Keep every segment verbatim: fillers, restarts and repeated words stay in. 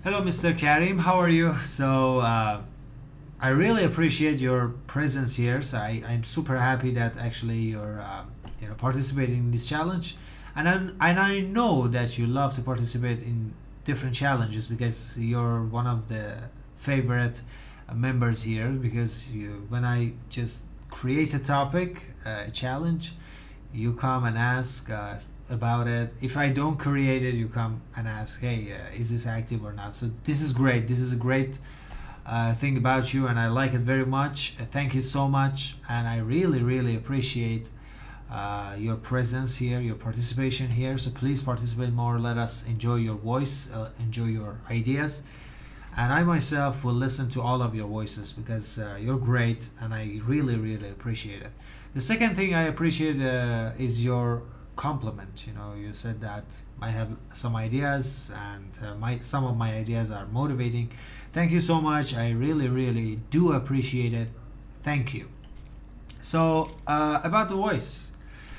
Hello, mister Karim. How are you? So, uh, I really appreciate your presence here. So, I, I'm super happy that actually you're, um, you know, participating in this challenge, and I, and I know that you love to participate in different challenges because you're one of the favorite uh, members here. Because you, when I just create a topic, uh, a challenge, you come and ask uh, about it. If I don't create it, you come and ask, hey, uh, is this active or not? So this is great. This is a great uh, thing about you, and I like it very much. Uh, thank you so much, and I really, really appreciate uh, your presence here, your participation here. So please participate more. Let us enjoy your voice, uh, enjoy your ideas, and I myself will listen to all of your voices because uh, you're great, and I really, really appreciate it. The second thing I appreciate uh, is your compliment. You know, you said that I have some ideas, and uh, my some of my ideas are motivating. Thank you so much. I really, really do appreciate it. Thank you. So uh, about the voice,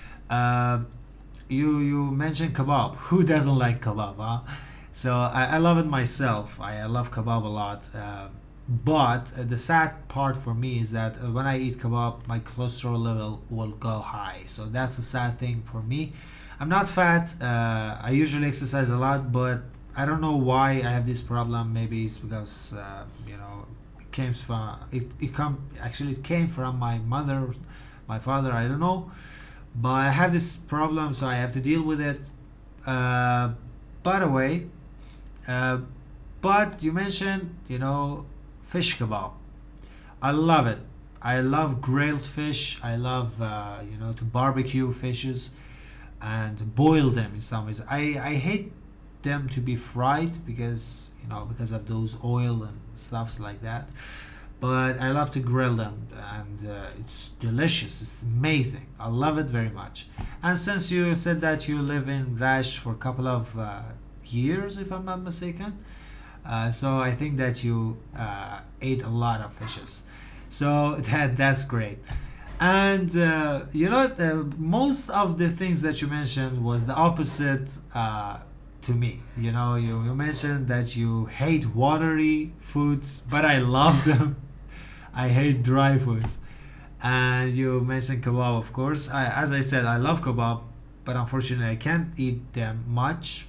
uh, you you mentioned kebab. Who doesn't like kebab? Huh? So I, I love it myself. I, I love kebab a lot. Uh, but uh, the sad part for me is that uh, when I eat kebab, my cholesterol level will go high. So that's a sad thing for me. I'm not fat. Uh, I usually exercise a lot, but I don't know why I have this problem. Maybe it's because uh, you know it came from it. It come actually it came from my mother, my father. I don't know, but I have this problem, so I have to deal with it. Uh, by the way, uh, but you mentioned you know fish kebab. I love it. I love grilled fish. I love uh, you know to barbecue fishes and boil them in some ways. I, I hate them to be fried because you know because of those oil and stuffs like that. But I love to grill them, and uh, it's delicious. It's amazing. I love it very much. And since you said that you live in Rash for a couple of uh, years, if I'm not mistaken, uh, so I think that you uh, ate a lot of fishes. So that that's great. And uh, you know, uh, most of the things that you mentioned was the opposite uh, to me. You know, you, you mentioned that you hate watery foods, but I love them. I hate dry foods. And you mentioned kebab, of course. I, as I said, I love kebab, but unfortunately, I can't eat them much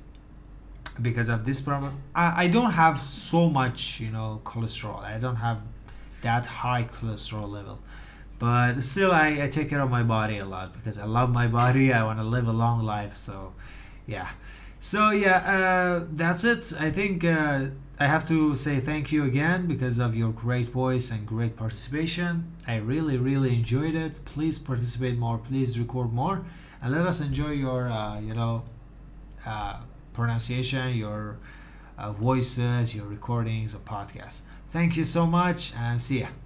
because of this problem. I, I don't have so much, you know, cholesterol. I don't have that high cholesterol level. But still, I, I take care of my body a lot because I love my body. I want to live a long life. So, yeah. So, yeah, uh, that's it. I think uh, I have to say thank you again because of your great voice and great participation. I really, really enjoyed it. Please participate more. Please record more. And let us enjoy your, uh, you know, uh, pronunciation, your uh, voices, your recordings, or podcasts. Thank you so much, and see ya.